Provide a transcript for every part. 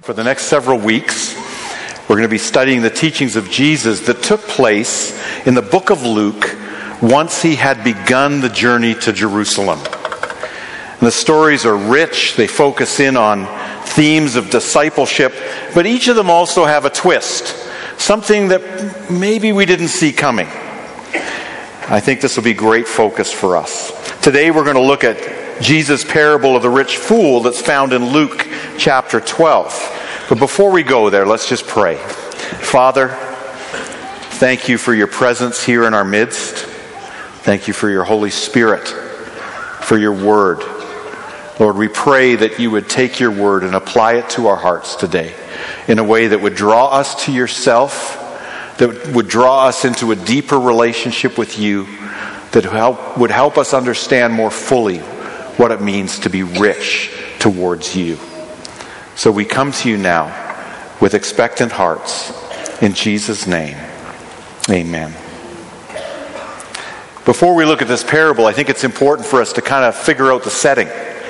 For the next several weeks, we're going to be studying the teachings of Jesus that took place in the book of Luke once he had begun the journey to Jerusalem. And the stories are rich. They focus in on themes of discipleship, but each of them also have a twist, something that maybe we didn't see coming. I think this will be great focus for us. Today we're going to look at Jesus' parable of the rich fool that's found in Luke chapter 12. But before we go there, let's just pray. Father, thank you for your presence here in our midst. Thank you for your Holy Spirit, for your word. Lord, we pray that you would take your word and apply it to our hearts today in a way that would draw us to yourself, that would draw us into a deeper relationship with you, that would help us understand more fully what it means to be rich towards you. So we come to you now with expectant hearts. In Jesus' name, amen. Before we look at this parable, I think it's important for us to kind of figure out the setting.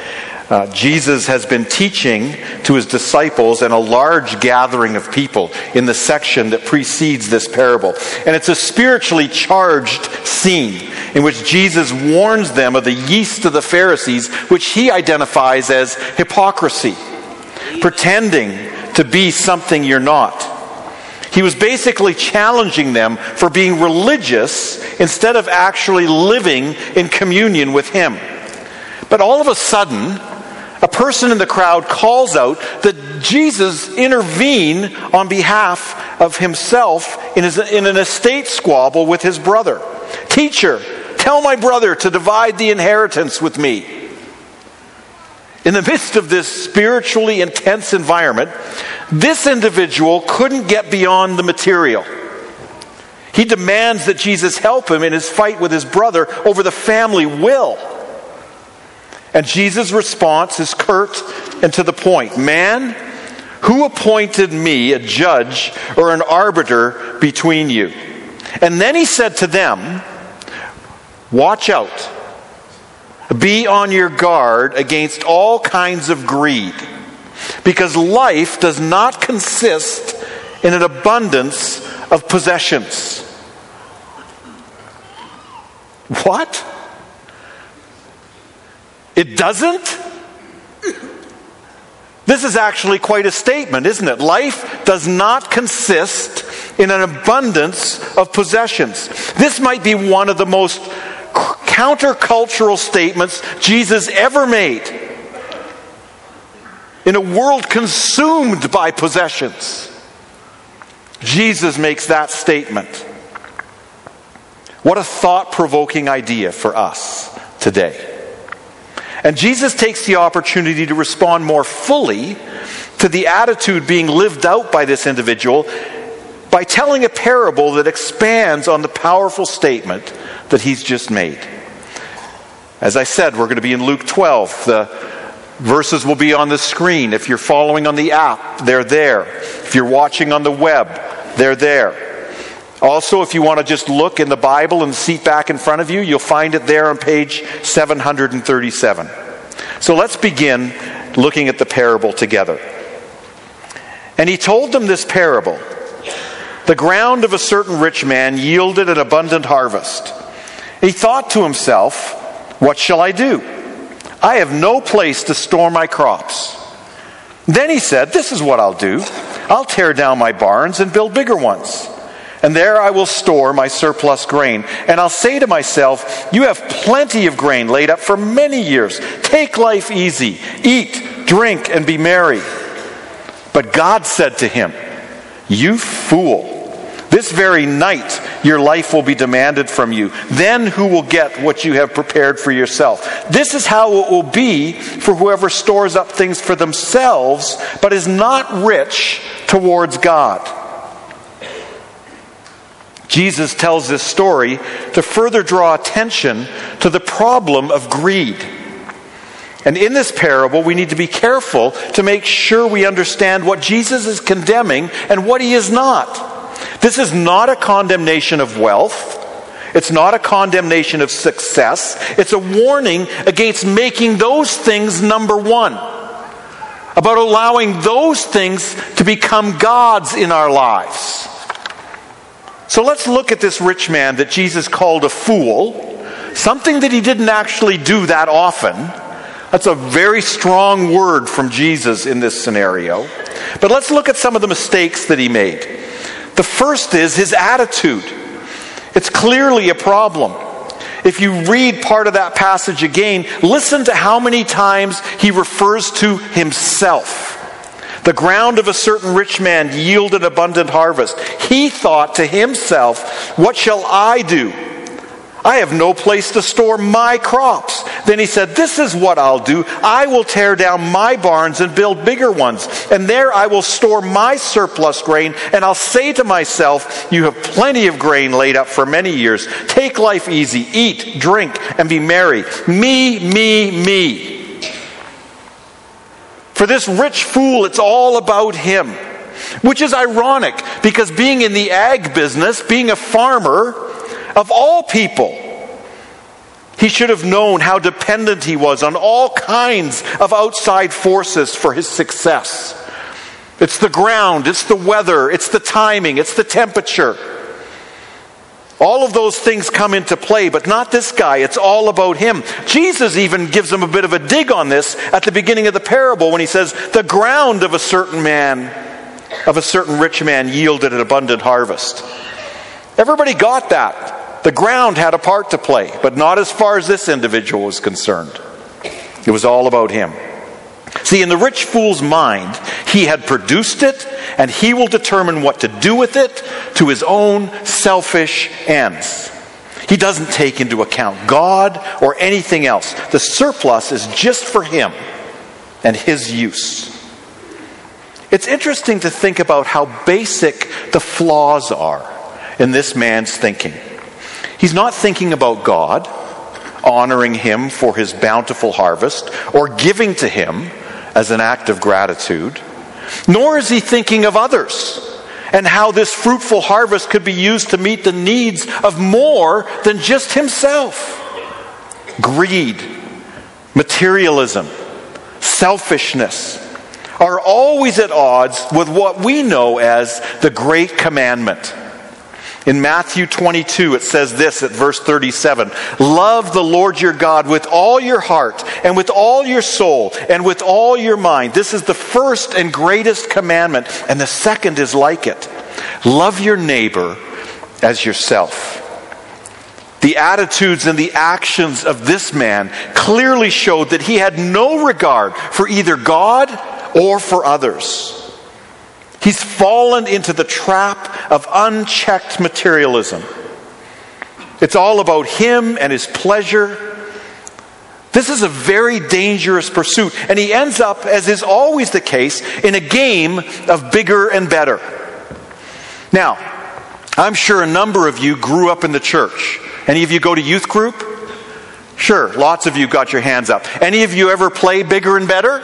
Jesus has been teaching to his disciples and a large gathering of people in the section that precedes this parable. And it's a spiritually charged scene in which Jesus warns them of the yeast of the Pharisees, which he identifies as hypocrisy. Pretending to be something you're not. He was basically challenging them for being religious instead of actually living in communion with him. But all of a sudden, a person in the crowd calls out that Jesus intervene on behalf of himself in an estate squabble with his brother. "Teacher, tell my brother to divide the inheritance with me." In the midst of this spiritually intense environment, this individual couldn't get beyond the material. He demands that Jesus help him in his fight with his brother over the family will. And Jesus' response is curt and to the point. "Man, who appointed me a judge or an arbiter between you?" And then he said to them, "Watch out. Be on your guard against all kinds of greed, because life does not consist in an abundance of possessions." What? It doesn't? This is actually quite a statement, isn't it? Life does not consist in an abundance of possessions. This might be one of the most countercultural statements Jesus ever made. In a world consumed by possessions, Jesus makes that statement. What a thought-provoking idea for us today. And Jesus takes the opportunity to respond more fully to the attitude being lived out by this individual by telling a parable that expands on the powerful statement that he's just made. As I said, we're going to be in Luke 12. The verses will be on the screen. If you're following on the app, they're there. If you're watching on the web, they're there. Also, if you want to just look in the Bible in the seat back in front of you, you'll find it there on page 737. So let's begin looking at the parable together. "And he told them this parable. The ground of a certain rich man yielded an abundant harvest. He thought to himself, 'What shall I do? I have no place to store my crops.' Then he said, 'This is what I'll do. I'll tear down my barns and build bigger ones. And there I will store my surplus grain. And I'll say to myself, you have plenty of grain laid up for many years. Take life easy. Eat, drink, and be merry.' But God said to him, 'You fool. This very night your life will be demanded from you. Then who will get what you have prepared for yourself? This is how it will be for whoever stores up things for themselves, but is not rich towards God.'" Jesus tells this story to further draw attention to the problem of greed. And in this parable, we need to be careful to make sure we understand what Jesus is condemning and what he is not. This is not a condemnation of wealth. It's not a condemnation of success. It's a warning against making those things number one. about allowing those things to become gods in our lives. So let's look at this rich man that Jesus called a fool, something that he didn't actually do that often. That's a very strong word from Jesus in this scenario. But let's look at some of the mistakes that he made. The first is his attitude. It's clearly a problem. If you read part of that passage again, listen to how many times he refers to himself. The ground of a certain rich man yielded abundant harvest. He thought to himself, what shall I do? I have no place to store my crops. Then he said, this is what I'll do. I will tear down my barns and build bigger ones. And there I will store my surplus grain. And I'll say to myself, you have plenty of grain laid up for many years. Take life easy, eat, drink, and be merry. Me, me, me. For this rich fool, it's all about him. Which is ironic, because being in the ag business, being a farmer, of all people, he should have known how dependent he was on all kinds of outside forces for his success. It's the ground, it's the weather, it's the timing, it's the temperature. All of those things come into play, but not this guy. It's all about him. Jesus even gives him a bit of a dig on this at the beginning of the parable when he says, the ground of a certain rich man yielded an abundant harvest. Everybody got that. The ground had a part to play, but not as far as this individual was concerned. It was all about him. See, in the rich fool's mind, he had produced it, and he will determine what to do with it to his own selfish ends. He doesn't take into account God or anything else. The surplus is just for him and his use. It's interesting to think about how basic the flaws are in this man's thinking. He's not thinking about God, honoring him for his bountiful harvest, or giving to him as an act of gratitude. Nor is he thinking of others and how this fruitful harvest could be used to meet the needs of more than just himself. Greed, materialism, selfishness are always at odds with what we know as the Great Commandment. In Matthew 22, it says this at verse 37, love the Lord your God with all your heart and with all your soul and with all your mind. This is the first and greatest commandment, and the second is like it. Love your neighbor as yourself. The attitudes and the actions of this man clearly showed that he had no regard for either God or for others. He's fallen into the trap of unchecked materialism. It's all about him and his pleasure. This is a very dangerous pursuit, and he ends up, as is always the case, in a game of bigger and better. Now, I'm sure a number of you grew up in the church. Any of you go to youth group? Sure, lots of you got your hands up. Any of you ever play bigger and better?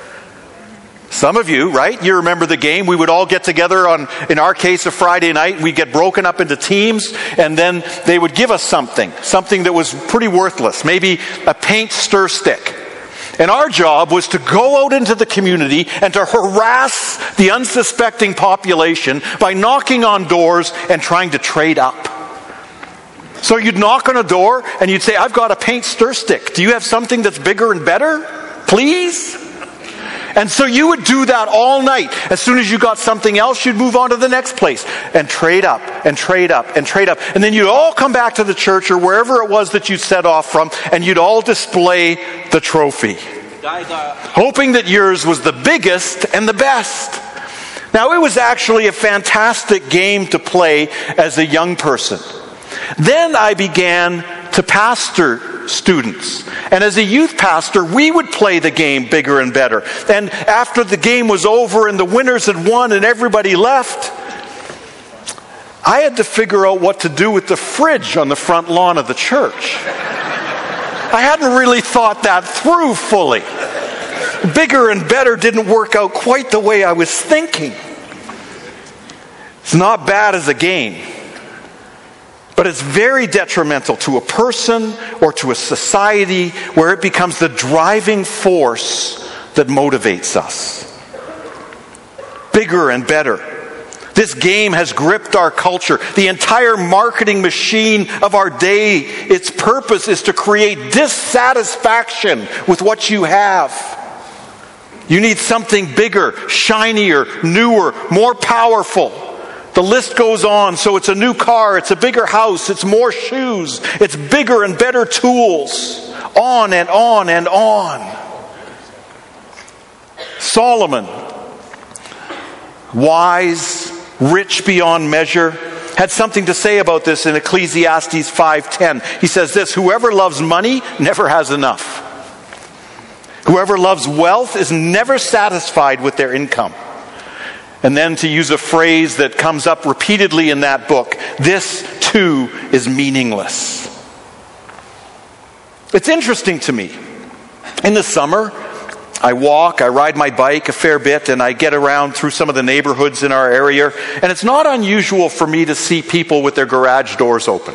Some of you, right? You remember the game. We would all get together on, in our case, a Friday night. We'd get broken up into teams, and then they would give us something that was pretty worthless. Maybe a paint stir stick. And our job was to go out into the community and to harass the unsuspecting population by knocking on doors and trying to trade up. So you'd knock on a door and you'd say, I've got a paint stir stick. Do you have something that's bigger and better? Please? And so you would do that all night. As soon as you got something else, you'd move on to the next place and trade up and trade up and trade up. And then you'd all come back to the church or wherever it was that you set off from, and you'd all display the trophy, hoping that yours was the biggest and the best. Now, it was actually a fantastic game to play as a young person. Then I began to pastor students. And as a youth pastor, we would play the game bigger and better. And after the game was over and the winners had won and everybody left, I had to figure out what to do with the fridge on the front lawn of the church. I hadn't really thought that through fully. Bigger and better didn't work out quite the way I was thinking. It's not bad as a game, but it's very detrimental to a person or to a society where it becomes the driving force that motivates us. Bigger and better. This game has gripped our culture. The entire marketing machine of our day, its purpose is to create dissatisfaction with what you have. You need something bigger, shinier, newer, more powerful. The list goes on. So it's a new car, it's a bigger house, it's more shoes, it's bigger and better tools. On and on and on. Solomon, wise, rich beyond measure, had something to say about this in Ecclesiastes 5:10. He says this, whoever loves money never has enough. Whoever loves wealth is never satisfied with their income. And then to use a phrase that comes up repeatedly in that book, this too is meaningless. It's interesting to me. In the summer, I ride my bike a fair bit, and I get around through some of the neighborhoods in our area. And it's not unusual for me to see people with their garage doors open.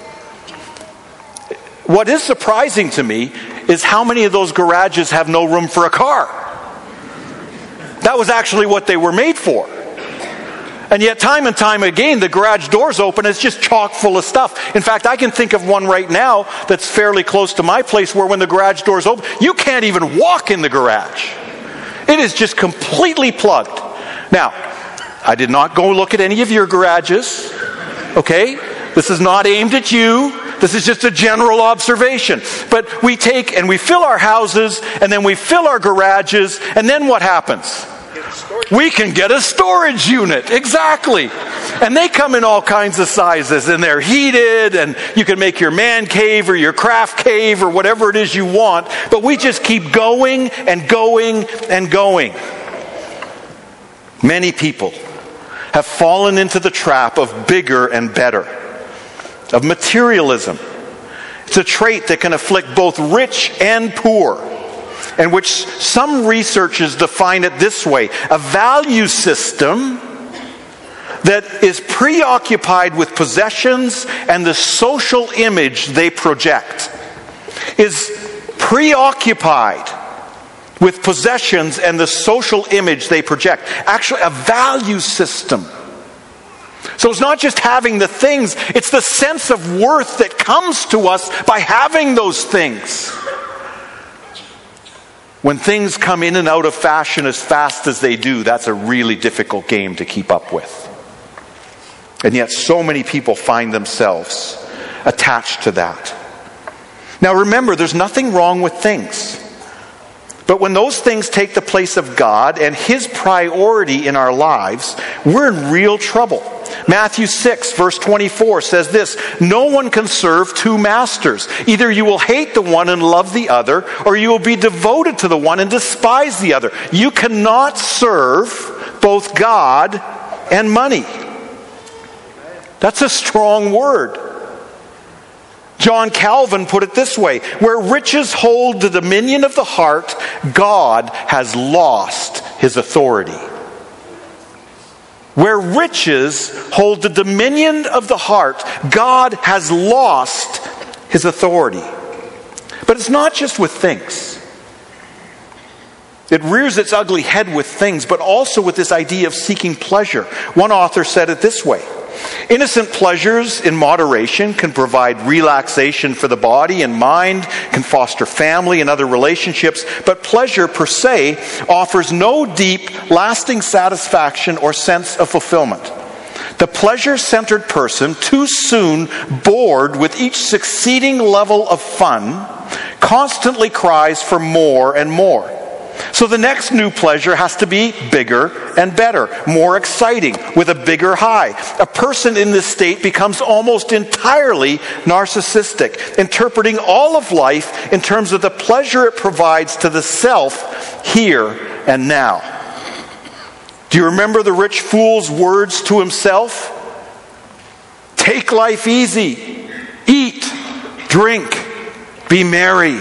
What is surprising to me is how many of those garages have no room for a car. That was actually what they were made for. And yet time and time again, the garage doors open, it's just chock full of stuff. In fact, I can think of one right now that's fairly close to my place where when the garage doors open, you can't even walk in the garage. It is just completely plugged. Now, I did not go look at any of your garages, okay? This is not aimed at you. This is just a general observation. But we take and we fill our houses, and then we fill our garages, and then what happens? We can get a storage unit. Exactly. And they come in all kinds of sizes, and they're heated, and you can make your man cave or your craft cave or whatever it is you want. But we just keep going and going and going. Many people have fallen into the trap of bigger and better, of materialism. It's a trait that can afflict both rich and poor, and which some researchers define it this way: a value system that is preoccupied with possessions and the social image they project. Is preoccupied with possessions and the social image they project. Actually, a value system. So it's not just having the things, it's the sense of worth that comes to us by having those things. When things come in and out of fashion as fast as they do, that's a really difficult game to keep up with. And yet so many people find themselves attached to that. Now remember, there's nothing wrong with things. But when those things take the place of God and His priority in our lives, we're in real trouble. Matthew 6, verse 24 says this: no one can serve two masters. Either you will hate the one and love the other, or you will be devoted to the one and despise the other. You cannot serve both God and money. That's a strong word. John Calvin put it this way: where riches hold the dominion of the heart, God has lost His authority. Where riches hold the dominion of the heart, God has lost His authority. But it's not just with things. It rears its ugly head with things, but also with this idea of seeking pleasure. One author said it this way: innocent pleasures in moderation can provide relaxation for the body and mind, can foster family and other relationships, but pleasure per se offers no deep, lasting satisfaction or sense of fulfillment. The pleasure-centered person, too soon bored with each succeeding level of fun, constantly cries for more and more. So the next new pleasure has to be bigger and better, more exciting, with a bigger high. A person in this state becomes almost entirely narcissistic, interpreting all of life in terms of the pleasure it provides to the self here and now. Do you remember the rich fool's words to himself? Take life easy, eat, drink, be merry.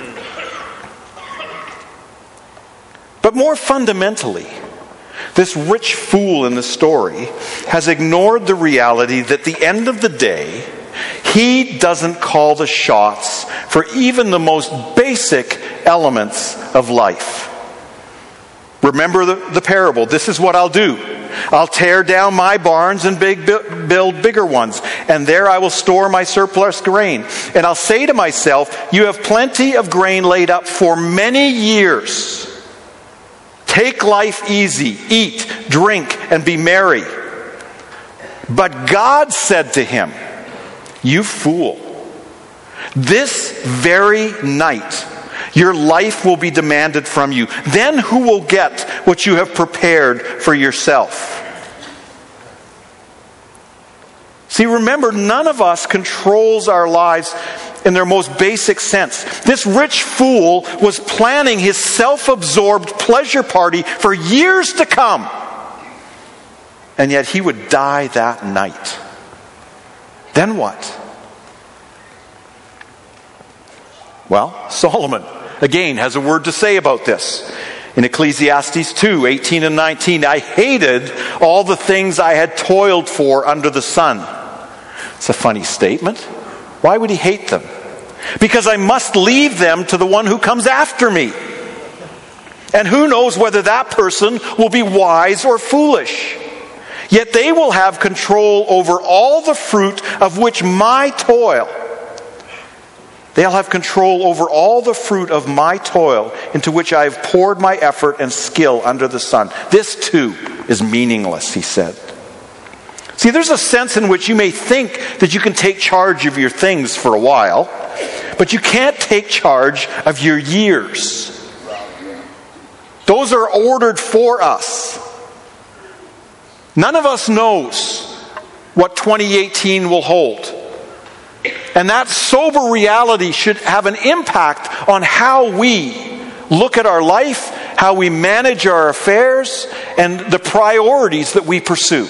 But more fundamentally, this rich fool in the story has ignored the reality that at the end of the day, he doesn't call the shots for even the most basic elements of life. Remember the parable. This is what I'll do. I'll tear down my barns and build bigger ones, and there I will store my surplus grain. And I'll say to myself, you have plenty of grain laid up for many years. Take life easy, eat, drink, and be merry. But God said to him, you fool, this very night your life will be demanded from you. Then who will get what you have prepared for yourself? See, remember, none of us controls our lives in their most basic sense. This rich fool was planning his self-absorbed pleasure party for years to come. And yet he would die that night. Then what? Well, Solomon, again, has a word to say about this. In Ecclesiastes 2, 18 and 19, I hated all the things I had toiled for under the sun. It's a funny statement. Why would he hate them? Because I must leave them to the one who comes after me. And who knows whether that person will be wise or foolish. Yet they will have control over all the fruit of which my toil. They'll have control over all the fruit of my toil into which I have poured my effort and skill under the sun. This too is meaningless, he said. See, there's a sense in which you may think that you can take charge of your things for a while, but you can't take charge of your years. Those are ordered for us. None of us knows what 2018 will hold. And that sober reality should have an impact on how we look at our life, how we manage our affairs, and the priorities that we pursue.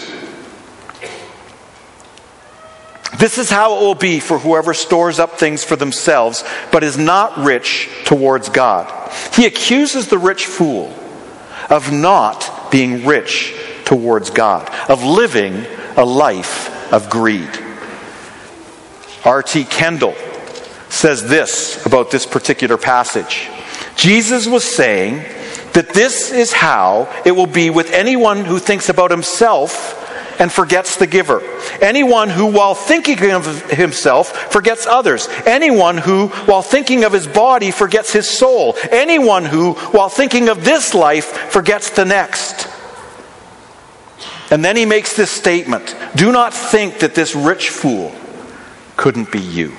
This is how it will be for whoever stores up things for themselves, but is not rich towards God. He accuses the rich fool of not being rich towards God, of living a life of greed. R.T. Kendall says this about this particular passage. Jesus was saying that this is how it will be with anyone who thinks about himself and forgets the giver. Anyone who, while thinking of himself, forgets others. Anyone who, while thinking of his body, forgets his soul. Anyone who, while thinking of this life, forgets the next. And then he makes this statement. Do not think that this rich fool couldn't be you.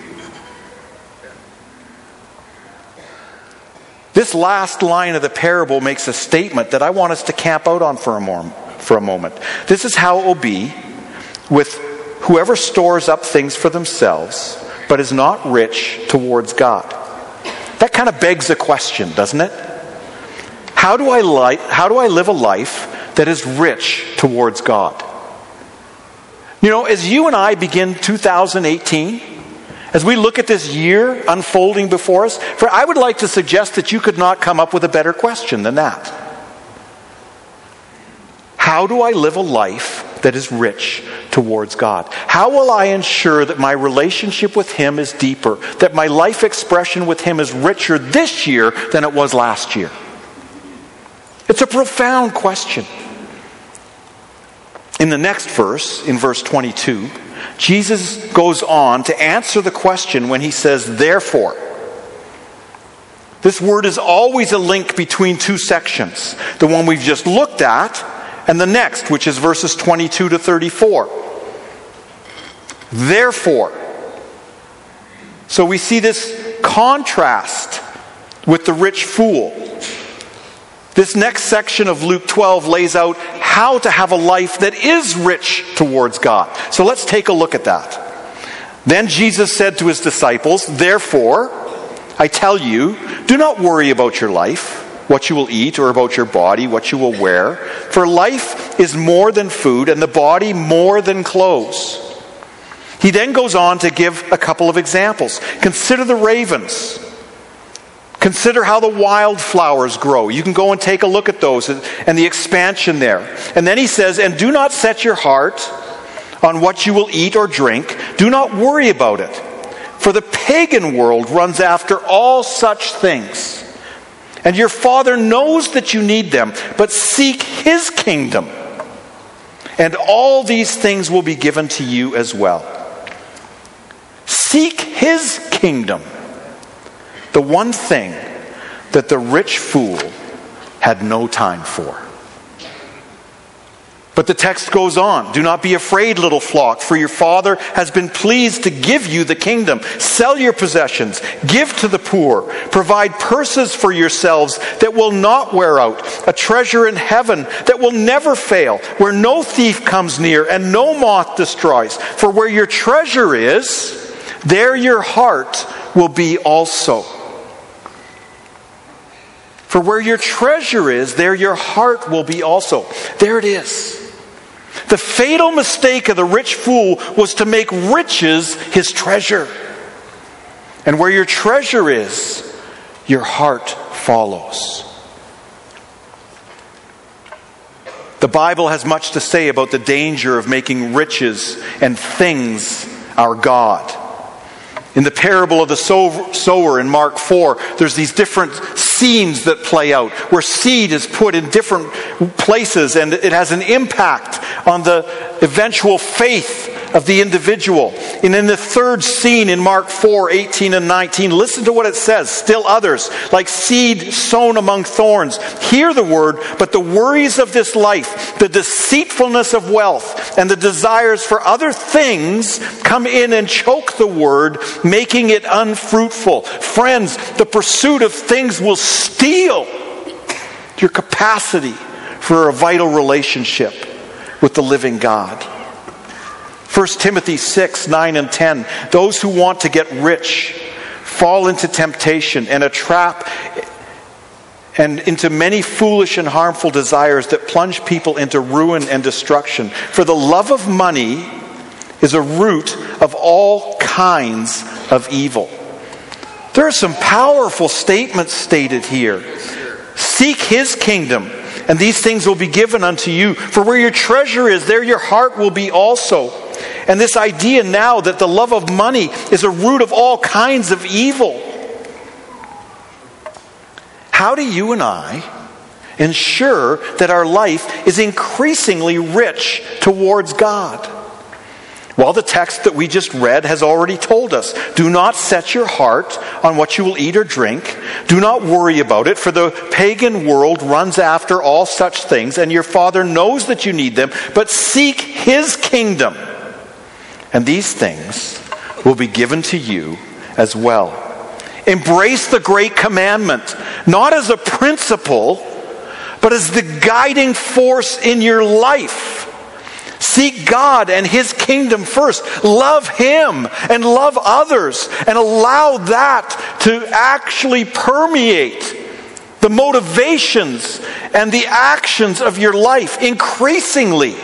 This last line of the parable makes a statement that I want us to camp out on for a moment. This is how it will be with whoever stores up things for themselves, but is not rich towards God. That kind of begs a question, doesn't it? How do I live a life that is rich towards God? You know, as you and I begin 2018, as we look at this year unfolding before us, I would like to suggest that you could not come up with a better question than that. How do I live a life that is rich towards God? How will I ensure that my relationship with Him is deeper, that my life expression with Him is richer this year than it was last year? It's a profound question. In the next verse, in verse 22, Jesus goes on to answer the question when he says, therefore. This word is always a link between two sections. The one we've just looked at and the next, which is verses 22 to 34. Therefore. So we see this contrast with the rich fool. This next section of Luke 12 lays out how to have a life that is rich towards God. So let's take a look at that. Then Jesus said to his disciples, therefore, I tell you, do not worry about your life, what you will eat, or about your body, what you will wear. For life is more than food, and the body more than clothes. He then goes on to give a couple of examples. Consider the ravens. Consider how the wildflowers grow. You can go and take a look at those and the expansion there. And then he says, and do not set your heart on what you will eat or drink. Do not worry about it. For the pagan world runs after all such things. And your Father knows that you need them, but seek His kingdom, and all these things will be given to you as well. Seek His kingdom, the one thing that the rich fool had no time for. But the text goes on. Do not be afraid, little flock, for your Father has been pleased to give you the kingdom. Sell your possessions, give to the poor, provide purses for yourselves that will not wear out, a treasure in heaven that will never fail, where no thief comes near and no moth destroys. For where your treasure is, there your heart will be also. For where your treasure is, there your heart will be also. There it is. The fatal mistake of the rich fool was to make riches his treasure. And where your treasure is, your heart follows. The Bible has much to say about the danger of making riches and things our God. In the parable of the sower in Mark 4, there's these different scenes that play out, where seed is put in different places and it has an impact on the eventual faith of the individual. And in the third scene in Mark 4, 18 and 19, listen to what it says. Still others, like seed sown among thorns, hear the word, but the worries of this life, the deceitfulness of wealth, and the desires for other things come in and choke the word, making it unfruitful. Friends, the pursuit of things will steal your capacity for a vital relationship with the living God. 1 Timothy 6, 9 and 10. Those who want to get rich fall into temptation and a trap and into many foolish and harmful desires that plunge people into ruin and destruction. For the love of money is a root of all kinds of evil. There are some powerful statements stated here. Seek His kingdom, and these things will be given unto you. For where your treasure is, there your heart will be also. And this idea now that the love of money is a root of all kinds of evil. How do you and I ensure that our life is increasingly rich towards God? Well, the text that we just read has already told us. Do not set your heart on what you will eat or drink. Do not worry about it, for the pagan world runs after all such things, and your Father knows that you need them. But seek His kingdom, and these things will be given to you as well. Embrace the great commandment, not as a principle, but as the guiding force in your life. Seek God and His kingdom first. Love Him and love others, and allow that to actually permeate the motivations and the actions of your life increasingly.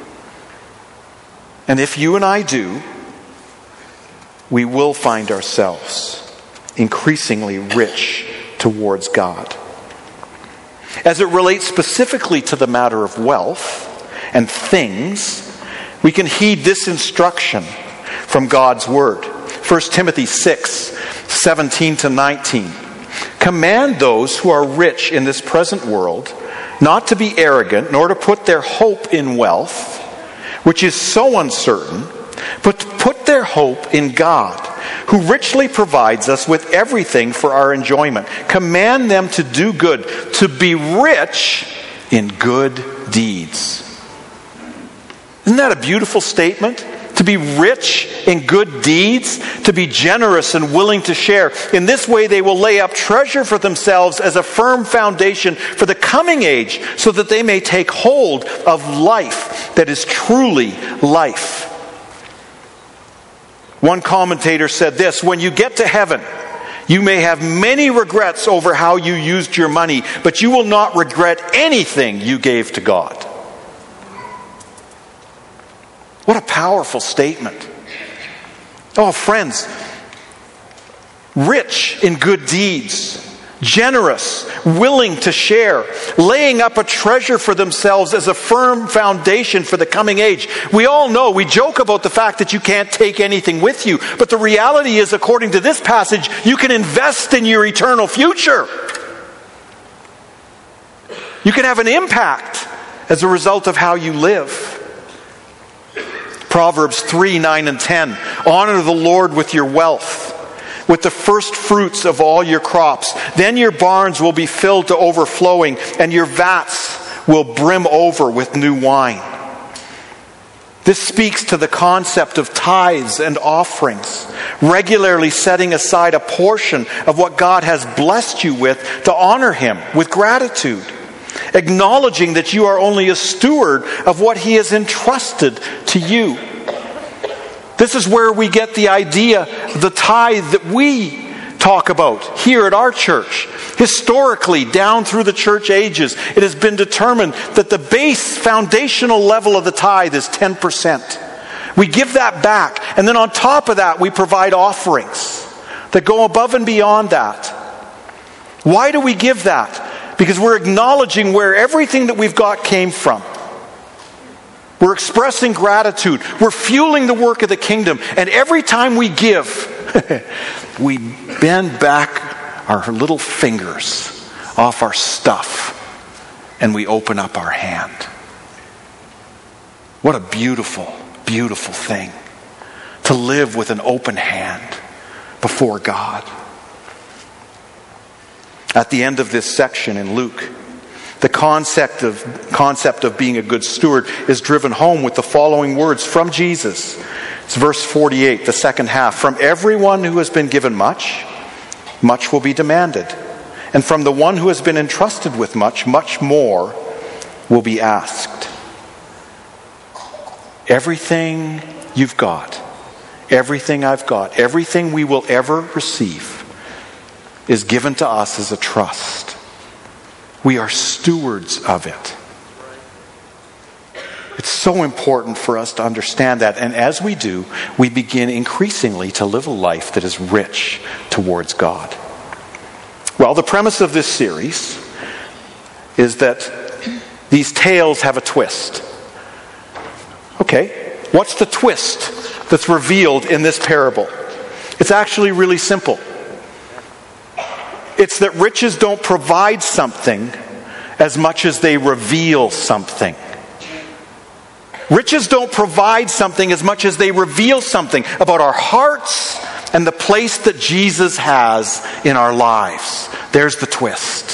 And if you and I do, we will find ourselves increasingly rich towards God. As it relates specifically to the matter of wealth and things, we can heed this instruction from God's Word. 1 Timothy 6, 17 to 19. Command those who are rich in this present world not to be arrogant, nor to put their hope in wealth, which is so uncertain, but to put their hope in God, who richly provides us with everything for our enjoyment. Command them to do good, to be rich in good deeds. Isn't that a beautiful statement? To be rich in good deeds, to be generous and willing to share. In this way they will lay up treasure for themselves as a firm foundation for the coming age, so that they may take hold of life that is truly life. One commentator said this: when you get to heaven, you may have many regrets over how you used your money, but you will not regret anything you gave to God. What a powerful statement. Oh, friends, rich in good deeds, generous, willing to share, laying up a treasure for themselves as a firm foundation for the coming age. We all know, we joke about the fact that you can't take anything with you, but the reality is, according to this passage, you can invest in your eternal future. You can have an impact as a result of how you live. Proverbs 3, 9, and 10. Honor the Lord with your wealth, with the first fruits of all your crops. Then your barns will be filled to overflowing, and your vats will brim over with new wine. This speaks to the concept of tithes and offerings, regularly setting aside a portion of what God has blessed you with to honor Him with gratitude, acknowledging that you are only a steward of what He has entrusted to you. This is where we get the idea of the tithe that we talk about here at our church. Historically, down through the church ages, it has been determined that the base foundational level of the tithe is 10%. We give that back, and then on top of that, we provide offerings that go above and beyond that. Why do we give that? Because we're acknowledging where everything that we've got came from. We're expressing gratitude. We're fueling the work of the kingdom. And every time we give, we bend back our little fingers off our stuff and we open up our hand. What a beautiful, beautiful thing to live with an open hand before God. At the end of this section in Luke, the concept of being a good steward is driven home with the following words from Jesus. It's verse 48, the second half. From everyone who has been given much, much will be demanded. And from the one who has been entrusted with much, much more will be asked. Everything you've got, everything I've got, everything we will ever receive is given to us as a trust. We are stewards of it. It's so important for us to understand that. And as we do, we begin increasingly to live a life that is rich towards God. Well, the premise of this series is that these tales have a twist. Okay, what's the twist that's revealed in this parable? It's actually really simple. It's that riches don't provide something as much as they reveal something. Riches don't provide something as much as they reveal something about our hearts and the place that Jesus has in our lives. There's the twist.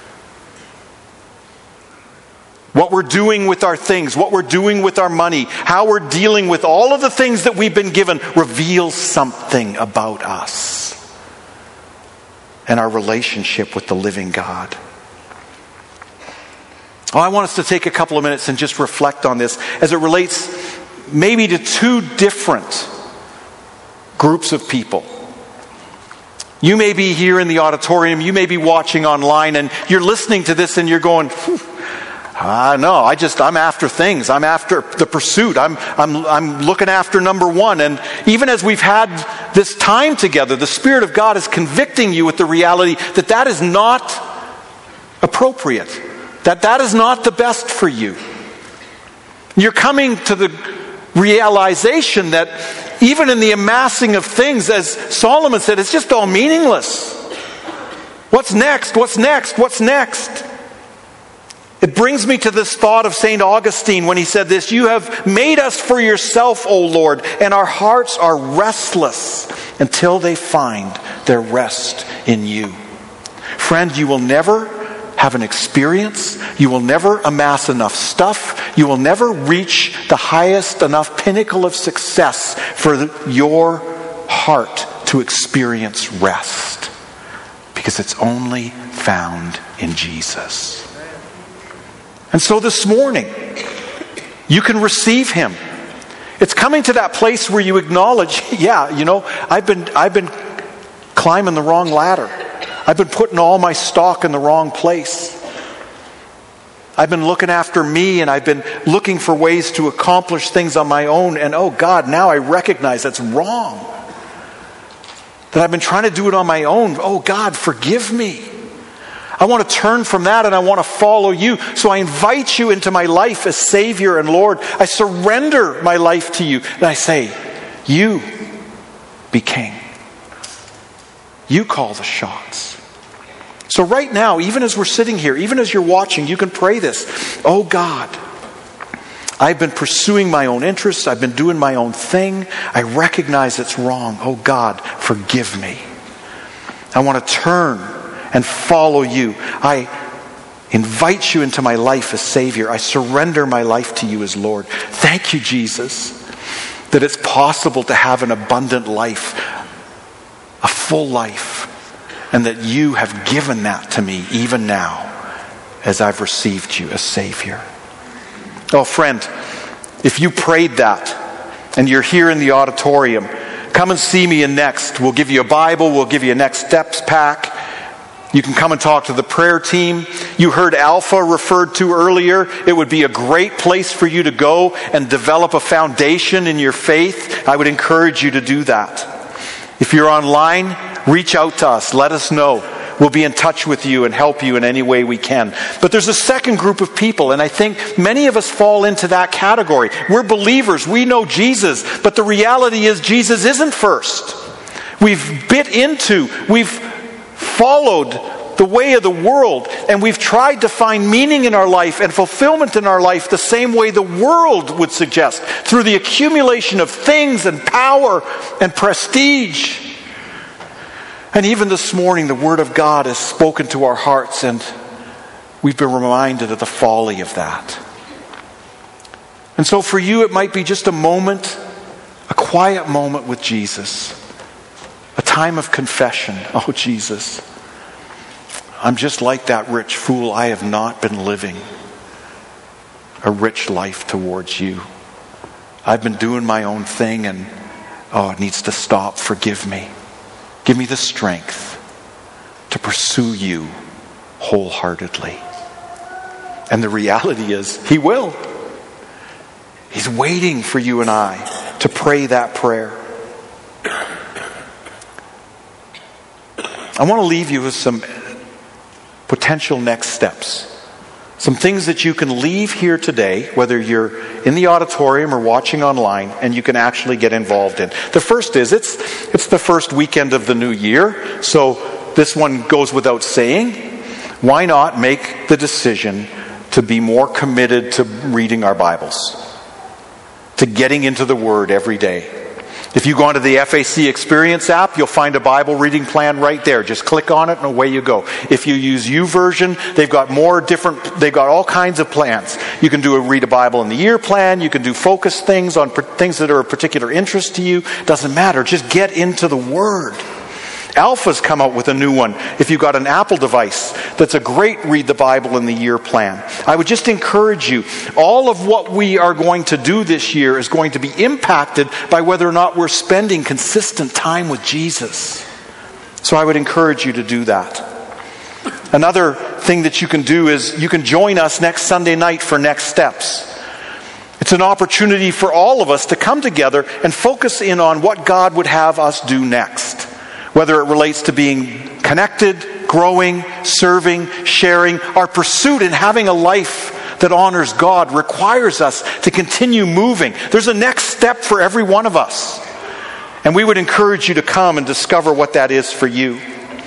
What we're doing with our things, what we're doing with our money, how we're dealing with all of the things that we've been given reveals something about us and our relationship with the living God. Oh, I want us to take a couple of minutes and just reflect on this as it relates maybe to two different groups of people. You may be here in the auditorium, you may be watching online, and you're listening to this and you're going, no, I'm after things. I'm after the pursuit. I'm looking after number one. And even as we've had this time together, the Spirit of God is convicting you with the reality that that is not appropriate. That is not the best for you. You're coming to the realization that even in the amassing of things, as Solomon said, it's just all meaningless. What's next? What's next? What's next? It brings me to this thought of St. Augustine when he said this: you have made us for yourself, O Lord, and our hearts are restless until they find their rest in you. Friend, you will never have an experience, you will never amass enough stuff, you will never reach the highest enough pinnacle of success for your heart to experience rest, because it's only found in Jesus. And so this morning, you can receive Him. It's coming to that place where you acknowledge, I've been climbing the wrong ladder. I've been putting all my stock in the wrong place. I've been looking after me, and I've been looking for ways to accomplish things on my own. And oh God, now I recognize that's wrong. That I've been trying to do it on my own. Oh God, forgive me. I want to turn from that and I want to follow you. So I invite you into my life as Savior and Lord. I surrender my life to you. And I say, you be king. You call the shots. So right now, even as we're sitting here, even as you're watching, you can pray this. Oh God, I've been pursuing my own interests. I've been doing my own thing. I recognize it's wrong. Oh God, forgive me. I want to turn and follow you. I invite you into my life as Savior. I surrender my life to you as Lord. Thank you, Jesus, that it's possible to have an abundant life, a full life, and that you have given that to me even now as I've received you as Savior. Oh, friend, if you prayed that and you're here in the auditorium, come and see me in Next. We'll give you a Bible. We'll give you a Next Steps pack. You can come and talk to the prayer team. You heard Alpha referred to earlier. It would be a great place for you to go and develop a foundation in your faith. I would encourage you to do that. If you're online, reach out to us. Let us know. We'll be in touch with you and help you in any way we can. But there's a second group of people, and I think many of us fall into that category. We're believers. We know Jesus. But the reality is Jesus isn't first. We've followed the way of the world, and we've tried to find meaning in our life and fulfillment in our life the same way the world would suggest, through the accumulation of things and power and prestige. And even this morning, the Word of God has spoken to our hearts, and we've been reminded of the folly of that. And so for you, it might be just a moment, a quiet moment with Jesus, a time of confession. Oh, Jesus, I'm just like that rich fool. I have not been living a rich life towards you. I've been doing my own thing, and it needs to stop. Forgive me. Give me the strength to pursue you wholeheartedly. And the reality is, He will. He's waiting for you and I to pray that prayer. I want to leave you with some potential next steps. Some things that you can leave here today, whether you're in the auditorium or watching online, and you can actually get involved in. The first is, it's the first weekend of the new year, so this one goes without saying. Why not make the decision to be more committed to reading our Bibles, to getting into the Word every day? If you go onto the FAC Experience app, you'll find a Bible reading plan right there. Just click on it and away you go. If you use YouVersion, they've got all kinds of plans. You can do a Read a Bible in the Year plan. You can do focus things on things that are of particular interest to you. Doesn't matter. Just get into the Word. Alpha's come out with a new one. If you've got an Apple device, that's a great Read the Bible in the Year plan. I would just encourage you, all of what we are going to do this year is going to be impacted by whether or not we're spending consistent time with Jesus. So I would encourage you to do that. Another thing that you can do is you can join us next Sunday night for Next Steps. It's an opportunity for all of us to come together and focus in on what God would have us do next. Whether it relates to being connected, growing, serving, sharing, our pursuit in having a life that honors God requires us to continue moving. There's a next step for every one of us. And we would encourage you to come and discover what that is for you.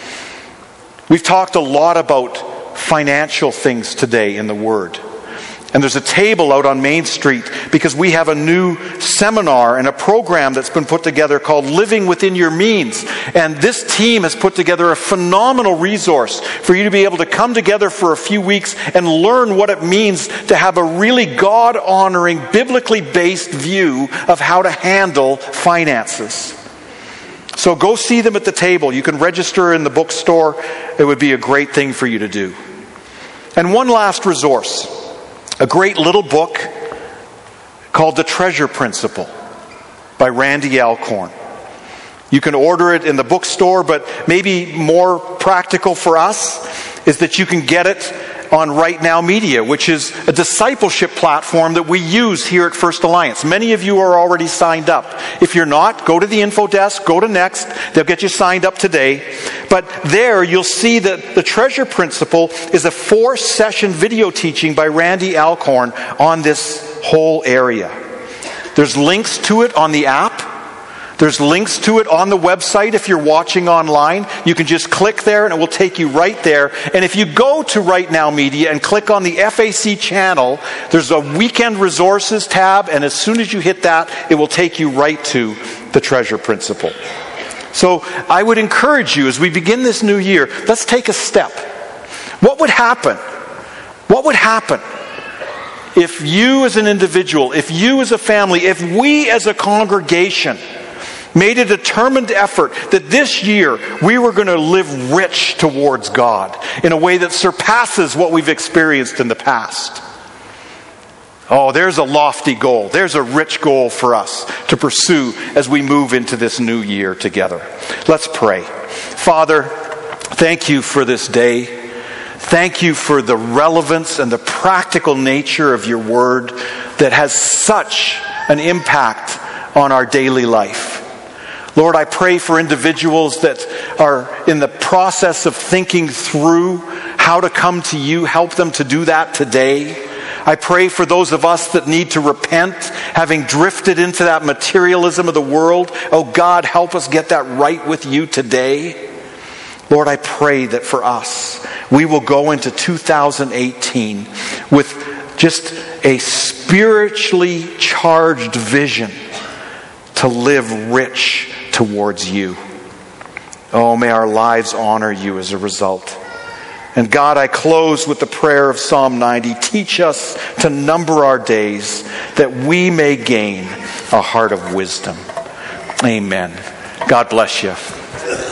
We've talked a lot about financial things today in the Word. And there's a table out on Main Street because we have a new seminar and a program that's been put together called Living Within Your Means. And this team has put together a phenomenal resource for you to be able to come together for a few weeks and learn what it means to have a really God-honoring, biblically based view of how to handle finances. So go see them at the table. You can register in the bookstore. It would be a great thing for you to do. And one last resource. A great little book called The Treasure Principle by Randy Alcorn. You can order it in the bookstore, but maybe more practical for us is that you can get it on Right Now Media, which is a discipleship platform that we use here at First Alliance. Many of you are already signed up. If you're not, go to the info desk, go to Next. They'll get you signed up today. But there you'll see that the Treasure Principle is a 4-session video teaching by Randy Alcorn on this whole area. There's links to it on the app. There's links to it on the website if you're watching online. You can just click there and it will take you right there. And if you go to Right Now Media and click on the FAC channel, there's a Weekend Resources tab, and as soon as you hit that, it will take you right to the Treasure Principle. So I would encourage you, as we begin this new year, let's take a step. What would happen? What would happen if you as an individual, if you as a family, if we as a congregation made a determined effort that this year we were going to live rich towards God in a way that surpasses what we've experienced in the past? Oh, there's a lofty goal. There's a rich goal for us to pursue as we move into this new year together. Let's pray. Father, thank you for this day. Thank you for the relevance and the practical nature of your word that has such an impact on our daily life. Lord, I pray for individuals that are in the process of thinking through how to come to you. Help them to do that today. I pray for those of us that need to repent, having drifted into that materialism of the world. Oh God, help us get that right with you today. Lord, I pray that for us, we will go into 2018 with just a spiritually charged vision to live rich towards you. Oh, may our lives honor you as a result. And God, I close with the prayer of Psalm 90. Teach us to number our days that we may gain a heart of wisdom. Amen. God bless you.